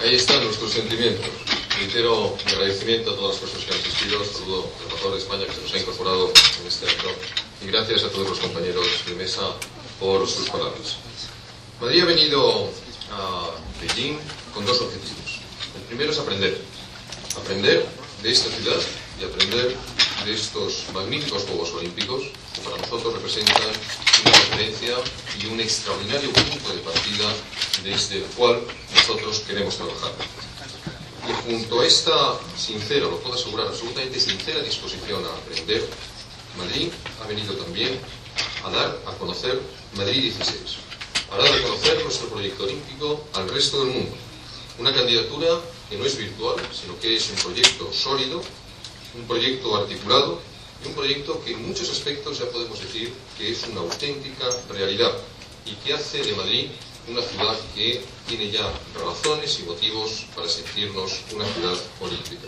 Ahí están nuestros sentimientos. Reitero mi agradecimiento a todas las personas que han asistido. Saludo al embajador de España que se nos ha incorporado en este acto. Y gracias a todos los compañeros de mesa por sus palabras. Madrid ha venido a Beijing con dos objetivos. El primero es aprender. Aprender de esta ciudad y aprender de estos magníficos Juegos Olímpicos que para nosotros representan una referencia y un extraordinario punto de partida desde el cual nosotros queremos trabajar. Y junto a esta sincera, lo puedo asegurar, absolutamente sincera disposición a aprender, Madrid ha venido también a dar a conocer Madrid 16, a dar a conocer nuestro proyecto olímpico al resto del mundo. Una candidatura que no es virtual, sino que es un proyecto sólido, un proyecto articulado y un proyecto que en muchos aspectos ya podemos decir que es una auténtica realidad y que hace de Madrid una ciudad que tiene ya razones y motivos para sentirnos una ciudad olímpica.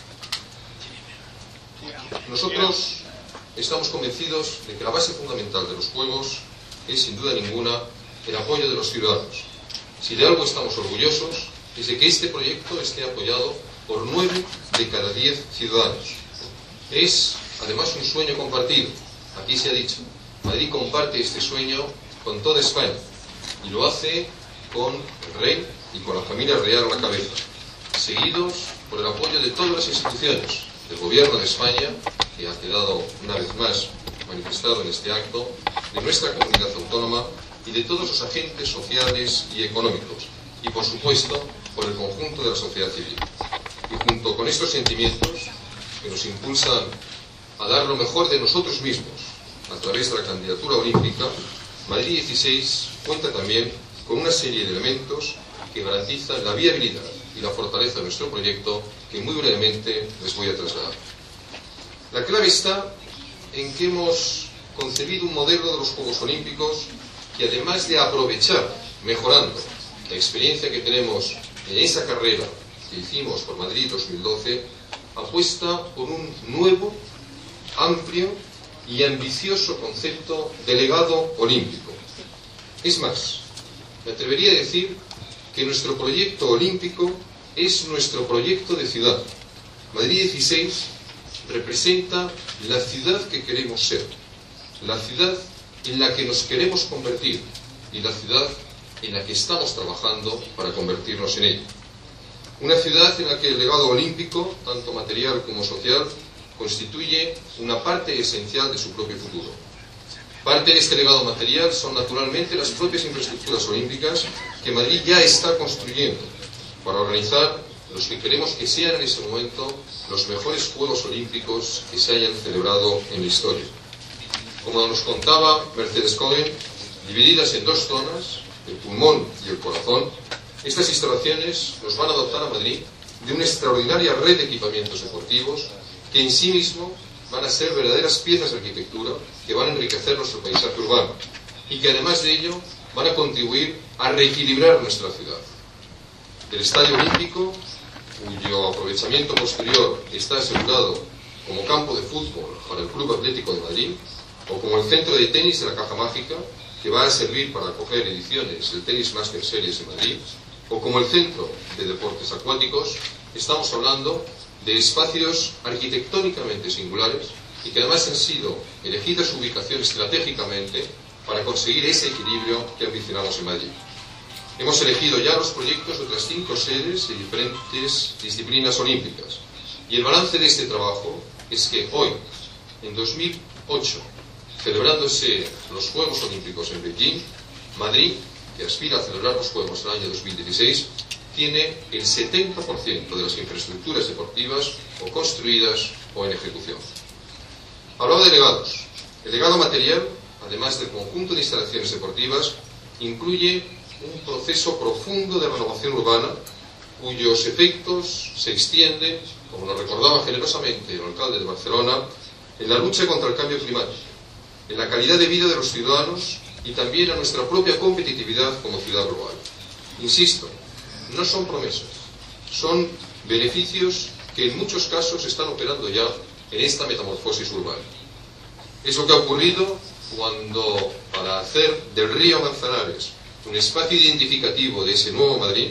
Nosotros estamos convencidos de que la base fundamental de los Juegos es sin duda ninguna el apoyo de los ciudadanos. Si de algo estamos orgullosos es de que este proyecto esté apoyado por 9 de cada 10 ciudadanos. Es además un sueño compartido. Aquí se ha dicho, Madrid comparte este sueño con toda España y lo hace con el rey y con la familia real a la cabeza, seguidos por el apoyo de todas las instituciones, del Gobierno de España, que ha quedado una vez más manifestado en este acto, de nuestra comunidad autónoma y de todos los agentes sociales y económicos, y por supuesto por el conjunto de la sociedad civil. Y junto con estos sentimientos que nos impulsan a dar lo mejor de nosotros mismos a través de la candidatura olímpica, Madrid 16 cuenta también con una serie de elementos que garantizan la viabilidad y la fortaleza de nuestro proyecto, que muy brevemente les voy a trasladar. La clave está en que hemos concebido un modelo de los Juegos Olímpicos que, además de aprovechar, mejorando la experiencia que tenemos en esa carrera que hicimos por Madrid 2012, apuesta por un nuevo, amplio y ambicioso concepto de legado olímpico. Es más, me atrevería a decir que nuestro proyecto olímpico es nuestro proyecto de ciudad. Madrid 16 representa la ciudad que queremos ser, la ciudad en la que nos queremos convertir y la ciudad en la que estamos trabajando para convertirnos en ella. Una ciudad en la que el legado olímpico, tanto material como social, constituye una parte esencial de su propio futuro. Parte de este legado material son naturalmente las propias infraestructuras olímpicas que Madrid ya está construyendo para organizar los que queremos que sean en ese momento los mejores Juegos Olímpicos que se hayan celebrado en la historia. Como nos contaba Mercedes Cohen, divididas en dos zonas, el pulmón y el corazón, estas instalaciones nos van a dotar a Madrid de una extraordinaria red de equipamientos deportivos que en sí mismo van a ser verdaderas piezas de arquitectura que van a enriquecer nuestro paisaje urbano y que además de ello van a contribuir a reequilibrar nuestra ciudad. Del Estadio Olímpico, cuyo aprovechamiento posterior está asegurado como campo de fútbol para el Club Atlético de Madrid, o como el centro de tenis de la Caja Mágica, que va a servir para acoger ediciones del Tennis Master Series de Madrid, o como el centro de deportes acuáticos, estamos hablando de espacios arquitectónicamente singulares y que además han sido elegidas su ubicación estratégicamente para conseguir ese equilibrio que ambicionamos en Madrid. Hemos elegido ya los proyectos de otras 5 sedes de diferentes disciplinas olímpicas y el balance de este trabajo es que hoy, en 2008, celebrándose los Juegos Olímpicos en Beijing, Madrid, que aspira a celebrar los Juegos en el año 2016, tiene el 70% de las infraestructuras deportivas o construidas o en ejecución. Hablaba de legados. El legado material, además del conjunto de instalaciones deportivas, incluye un proceso profundo de renovación urbana cuyos efectos se extienden, como nos recordaba generosamente el alcalde de Barcelona, en la lucha contra el cambio climático, en la calidad de vida de los ciudadanos y también a nuestra propia competitividad como ciudad global. Insisto, no son promesas, son beneficios que en muchos casos están operando ya en esta metamorfosis urbana. Es lo que ha ocurrido cuando, para hacer del río Manzanares un espacio identificativo de ese nuevo Madrid,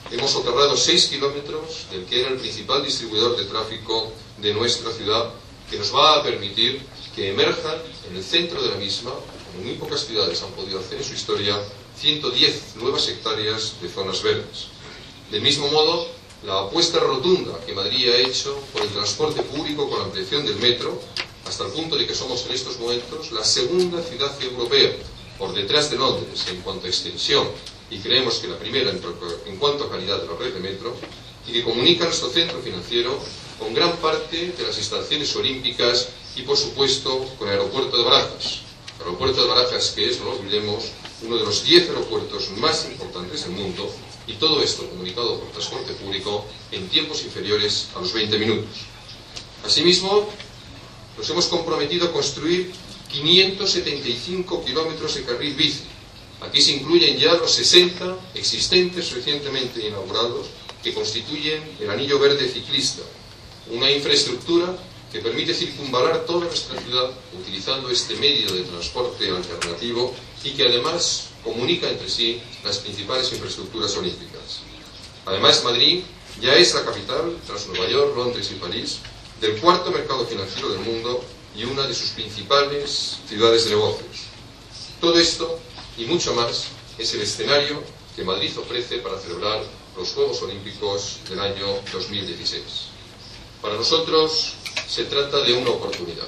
hemos soterrado 6 kilómetros del que era el principal distribuidor de tráfico de nuestra ciudad, que nos va a permitir que emerjan en el centro de la misma, como muy pocas ciudades han podido hacer en su historia, 110 nuevas hectáreas de zonas verdes. Del mismo modo, la apuesta rotunda que Madrid ha hecho por el transporte público con la ampliación del metro, hasta el punto de que somos en estos momentos la segunda ciudad europea, por detrás de Londres en cuanto a extensión, y creemos que la primera en cuanto a calidad de la red de metro, y que comunica nuestro centro financiero con gran parte de las instalaciones olímpicas y, por supuesto, con el aeropuerto de Barajas. El aeropuerto de Barajas, que es, no lo olvidemos, uno de los 10 aeropuertos más importantes del mundo, y todo esto comunicado por transporte público en tiempos inferiores a los 20 minutos. Asimismo, nos hemos comprometido a construir 575 kilómetros de carril bici. Aquí se incluyen ya los 60 existentes recientemente inaugurados que constituyen el anillo verde ciclista, una infraestructura que permite circunvalar toda nuestra ciudad utilizando este medio de transporte alternativo y que además comunica entre sí las principales infraestructuras olímpicas. Además, Madrid ya es la capital, tras Nueva York, Londres y París, del cuarto mercado financiero del mundo y una de sus principales ciudades de negocios. Todo esto y mucho más es el escenario que Madrid ofrece para celebrar los Juegos Olímpicos del año 2016. Para nosotros se trata de una oportunidad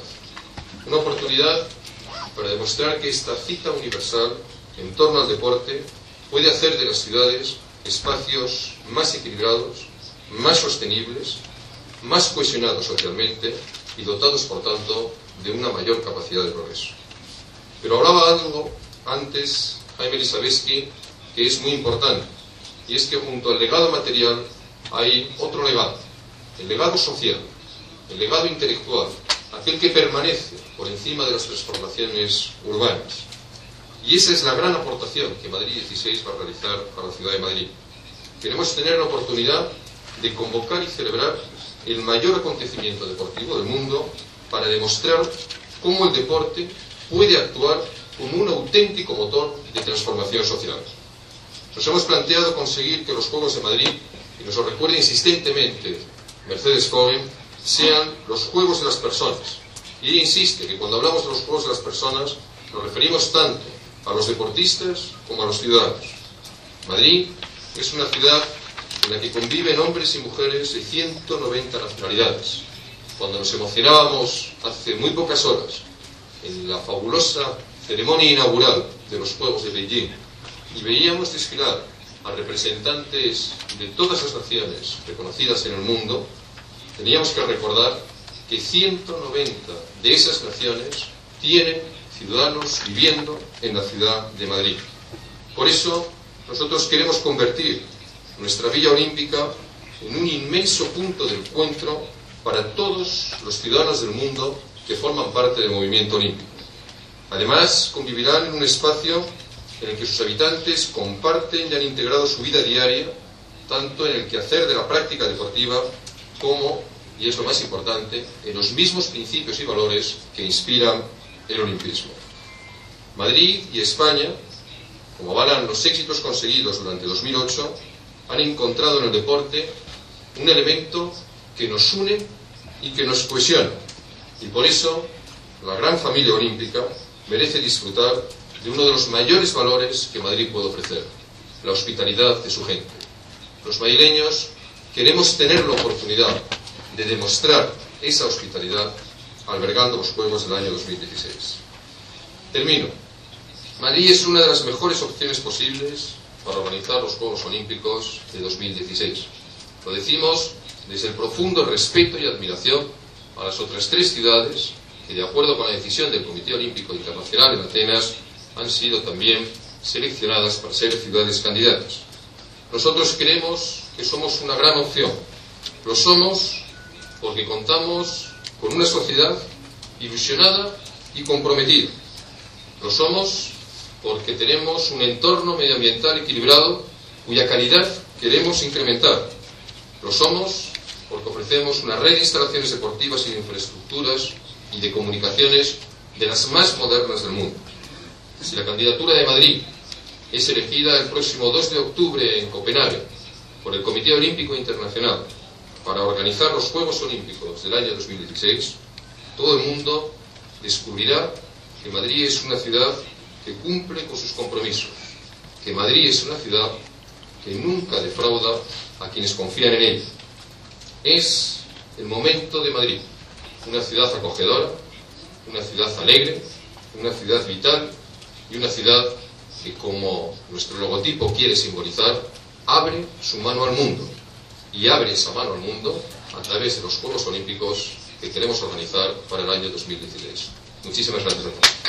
para demostrar que esta cita universal en torno al deporte puede hacer de las ciudades espacios más equilibrados, más sostenibles, más cohesionados socialmente y dotados, por tanto, de una mayor capacidad de progreso. Pero hablaba algo antes Jaime Elisabetsky que es muy importante, y es que junto al legado material hay otro legado, el legado social, el legado intelectual, aquel que permanece por encima de las transformaciones urbanas. Y esa es la gran aportación que Madrid 16 va a realizar a la ciudad de Madrid. Queremos tener la oportunidad de convocar y celebrar el mayor acontecimiento deportivo del mundo para demostrar cómo el deporte puede actuar como un auténtico motor de transformación social. Nos hemos planteado conseguir que los Juegos de Madrid, y nos lo recuerda insistentemente Mercedes Joven, sean los Juegos de las personas. Y ella insiste que cuando hablamos de los Juegos de las personas nos referimos tanto a los deportistas como a los ciudadanos. Madrid es una ciudad en la que conviven hombres y mujeres de 190 nacionalidades. Cuando nos emocionábamos hace muy pocas horas en la fabulosa ceremonia inaugural de los Juegos de Beijing y veíamos desfilar a representantes de todas las naciones reconocidas en el mundo, teníamos que recordar que 190 de esas naciones tienen ciudadanos viviendo en la ciudad de Madrid. Por eso, nosotros queremos convertir nuestra Villa Olímpica en un inmenso punto de encuentro para todos los ciudadanos del mundo que forman parte del movimiento olímpico. Además, convivirán en un espacio en el que sus habitantes comparten y han integrado su vida diaria, tanto en el quehacer de la práctica deportiva como, y es lo más importante, en los mismos principios y valores que inspiran el olimpismo. Madrid y España, como avalan los éxitos conseguidos durante 2008, han encontrado en el deporte un elemento que nos une y que nos cohesiona. Y por eso, la gran familia olímpica merece disfrutar de uno de los mayores valores que Madrid puede ofrecer, la hospitalidad de su gente. Los madrileños queremos tener la oportunidad de demostrar esa hospitalidad albergando los Juegos del año 2016. Termino. Madrid es una de las mejores opciones posibles para organizar los Juegos Olímpicos de 2016. Lo decimos desde el profundo respeto y admiración a las otras 3 ciudades que, de acuerdo con la decisión del Comité Olímpico Internacional en Atenas, han sido también seleccionadas para ser ciudades candidatas. Nosotros creemos que somos una gran opción. Lo somos porque contamos con una sociedad ilusionada y comprometida. Lo somos porque tenemos un entorno medioambiental equilibrado cuya calidad queremos incrementar. Lo somos porque ofrecemos una red de instalaciones deportivas y de infraestructuras y de comunicaciones de las más modernas del mundo. Si la candidatura de Madrid es elegida el próximo 2 de octubre en Copenhague por el Comité Olímpico Internacional para organizar los Juegos Olímpicos del año 2016, todo el mundo descubrirá que Madrid es una ciudad que cumple con sus compromisos, que Madrid es una ciudad que nunca defrauda a quienes confían en ella. Es el momento de Madrid, una ciudad acogedora, una ciudad alegre, una ciudad vital y una ciudad que, como nuestro logotipo quiere simbolizar, abre su mano al mundo, y abre esa mano al mundo a través de los Juegos Olímpicos que queremos organizar para el año 2016. Muchísimas gracias a todos.